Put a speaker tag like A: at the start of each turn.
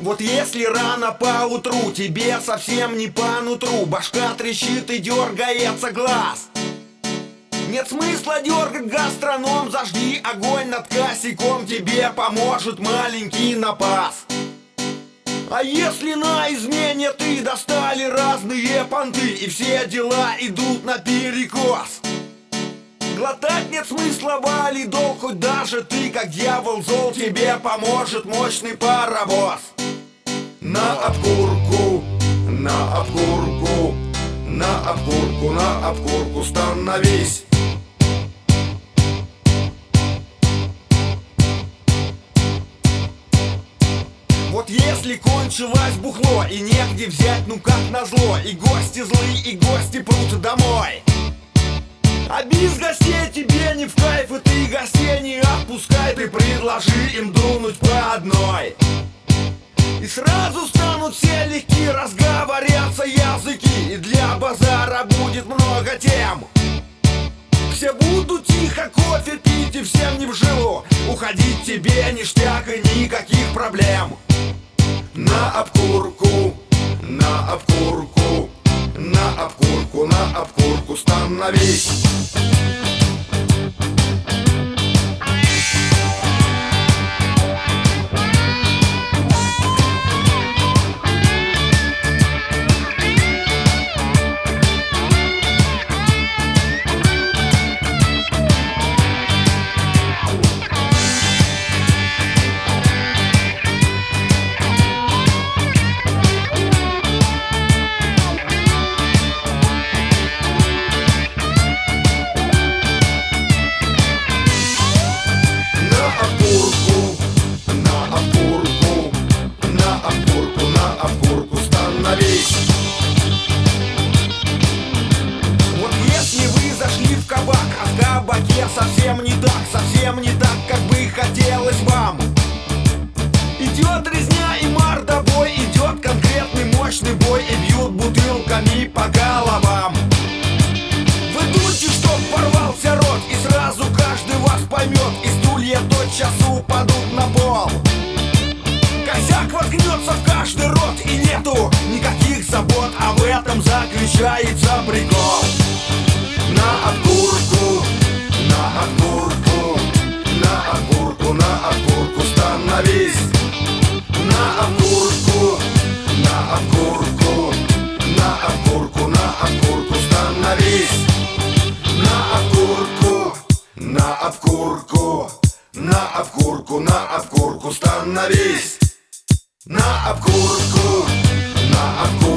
A: Вот если рано поутру тебе совсем не по нутру, башка трещит и дергается глаз, нет смысла дергать гастроном, зажги огонь над косяком, тебе поможет маленький напас. А если на измене ты достали разные понты и все дела идут наперекос, глотать нет смысла валидол, хоть даже ты как дьявол зол, тебе поможет мощный паровоз. На обкурку, на обкурку, на обкурку, на обкурку становись. Вот если кончилось бухло и негде взять, ну как назло, и гости злые, и гости прут домой, а без гостей тебе не в кайф, и ты гостей не отпускай, ты предложи им дунуть по одной, и сразу станут все легки, разговорятся языки, и для базара будет много тем. Все будут тихо кофе пить, и всем не вжилу, уходить тебе ништяк и никаких проблем. На обкурку, на обкурку, на обкурку, на обкурку становись. Вот если вы зашли в кабак, а в кабаке совсем не так, как бы хотелось вам, идет резня и мордобой, идет конкретный мощный бой, и бьют бутылками по головам. Вы дуйте, чтоб порвался рот, и сразу каждый вас поймет, и стулья тотчас упадут на пол. Косяк воткнется в каждый рот, и нету никаких забот, а в этом заключается прикол. На обкурку, на обкурку, на обкурку, на обкурку становись. На обкурку, на обкурку, на обкурку, на обкурку становись. На обкурку, на обкурку, на обкурку, на обкурку становись. На обкурку, на обкурку.